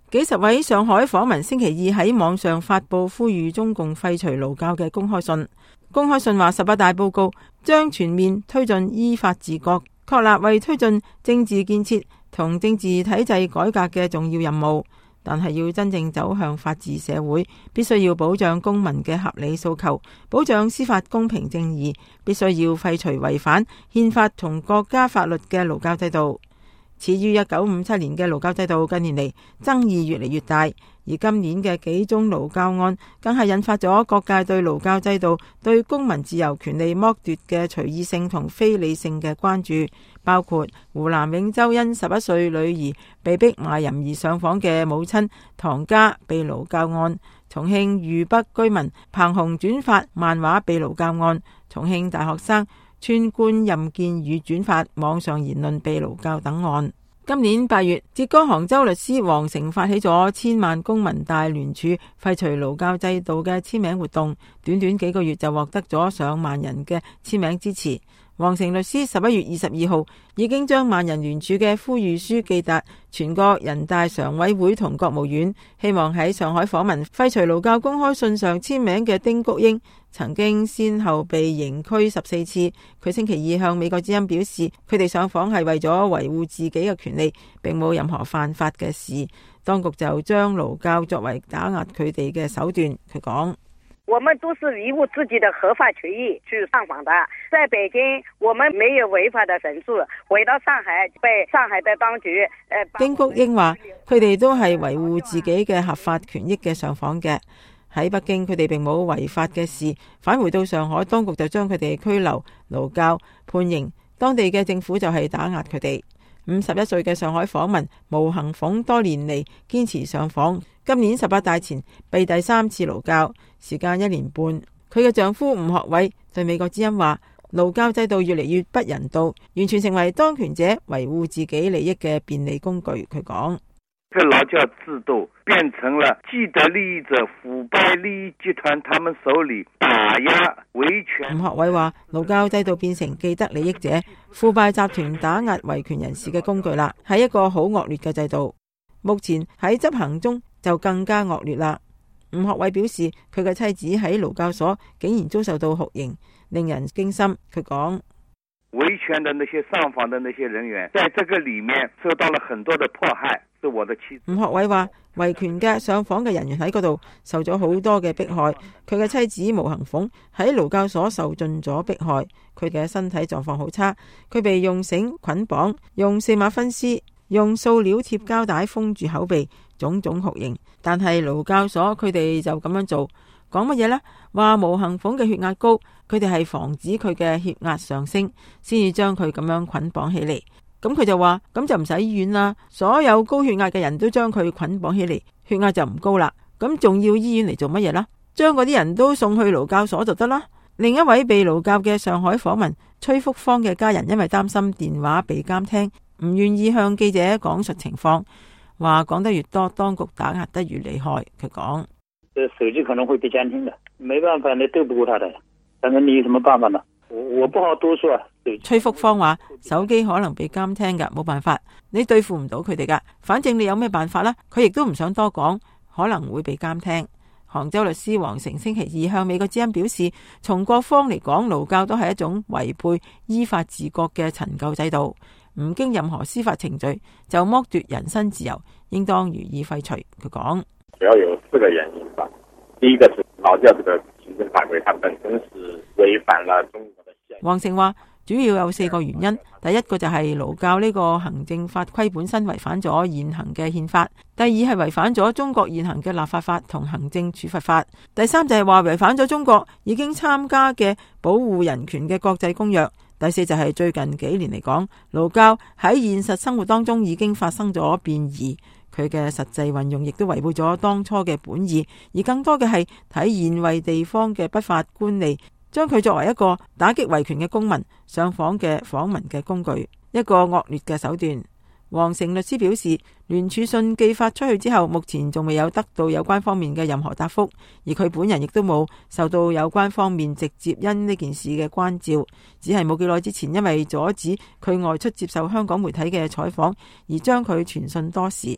幾十位上海訪民星期二喺網上發佈呼籲中共廢除勞教嘅公開信。公開信話18大報告將全面推進依法治國，確立為推進政治建設同政治體制改革嘅重要任務。但係要真正走向法治社會，必須要保障公民嘅合理訴求，保障司法公平正義，必須要廢除違反憲法同國家法律嘅勞教制度。始於1957年嘅勞教制度近年嚟爭議越嚟越大，而今年嘅幾宗勞教案更係引發咗各界對勞教制度對公民自由權利剝奪嘅隨意性同非理性嘅關注，包括湖南永州因11歲女兒被逼賣淫而上訪嘅母親唐家被勞教案，重慶渝北居民彭紅轉發漫畫被勞教案，重慶大學生村官任建宇轉發網上言論被勞教等案。今年8月，浙江杭州律師黃成發起咗千萬公民大聯署廢除勞教制度嘅簽名活動，短短幾個月就獲得咗上萬人嘅簽名支持。黃成律師11月22號已經將萬人聯署嘅呼籲書寄達全國人大常委會同國務院，希望喺上海訪民廢除勞教公開信上簽名嘅丁菊英曾經先後被刑拘14次。佢星期二向美國之音表示，佢哋上訪係為咗維護自己嘅權利，並冇任何犯法嘅事。當局就將勞教作為打壓佢哋嘅手段。佢講： 我們都是維護自己的合法權益去上訪的，在北京我們沒有違法的陳述，回到上海被上海的當局丁菊英話佢哋都係維護自己嘅合法權益嘅上訪嘅。喺北京佢哋並冇違法嘅事，返回到上海當局就將佢哋拘留、勞教、判刑，當地嘅政府就係打壓佢哋。51歲嘅上海訪民毛行鳳多年嚟堅持上訪，今年18大前被第3次勞教，時間1年半。佢嘅丈夫吳學偉對美國之音話，勞教制度越嚟越不人道，完全成為當權者維護自己利益嘅便利工具。佢講： 這勞教制度變成了既得利益者、腐敗利益集團他們手裏打壓維權。 吳學偉話，勞教制度變成既得利益者、腐敗集團打壓維權人士嘅工具啦，係一個好惡劣嘅制度。目前喺執行中就更加惡劣啦。吳學偉表示，佢嘅妻子喺勞教所竟然遭受到酷刑，令人驚心。佢講： 維權的那些上訪的那些人員，在這個裏面受到了很多的迫害。是我的妻子。 吳學偉話，維權嘅上訪嘅人員喺嗰度受咗好多嘅迫害，佢嘅妻子毛行鳳喺勞教所受盡咗迫害，佢嘅身體狀況好差，佢被用繩捆綁，用4碼分屍，用塑料貼膠帶封住口鼻，種種酷刑。但係勞教所佢哋就咁樣做，講乜嘢呢？話毛行鳳嘅血壓高，佢哋係防止佢嘅血壓上升，先至將佢咁樣捆綁起嚟。咁佢就話，咁就唔使醫院啦，所有高血壓嘅人都將佢捆綁起嚟，血壓就唔高啦。咁仲要醫院嚟做乜嘢啦？將嗰啲人都送去勞教所就得啦。另一位被勞教嘅上海訪民崔福芳嘅家人，因為擔心電話被監聽，唔願意向記者講述情況，話講得越多，當局打壓得越厲害。佢講： 手機可能會被監聽的，沒辦法，你對不過他的，但是你有什麼辦法呢？我不好多說。 崔福芳話：手機可能被監聽噶，冇辦法，你對付唔到佢哋噶。反正你有咩辦法啦？佢亦都唔想多講，可能會被監聽。杭州律師黃成星期二向美國之音表示，從各方嚟講，勞教都係一種違背依法治國嘅陳舊制度，唔經任何司法程序就剝奪人身自由，應當予以廢除。佢講： 主要有4個原因吧。第一個是勞教這個行政法規，它本身是違反了中國的憲法。 黃成話，主要有4個原因。第一個就係勞教呢個行政法規本身違反咗現行嘅憲法，第二係違反咗中國現行嘅立法法同行政處罰法，第三就係話違反咗中國已經參加嘅保護人權嘅國際公約，第四就係最近幾年嚟講，勞教喺現實生活當中已經發生咗變異，佢嘅實際運用亦都違背咗當初嘅本意，而更多嘅係體現為地方嘅不法官吏將佢作為一個打擊維權嘅公民上訪嘅訪民嘅工具，一個惡劣嘅手段。黃成律師表示，聯署信寄發出去之後，目前仲未有得到有關方面嘅任何答覆，而佢本人亦都冇受到有關方面直接因呢件事嘅關照，只係冇幾耐之前因為阻止佢外出接受香港媒體嘅採訪而將佢傳訊多時。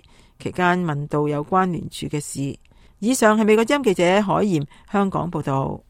期間問到有關聯署嘅事。以上係美國之音記者海賢香港報道。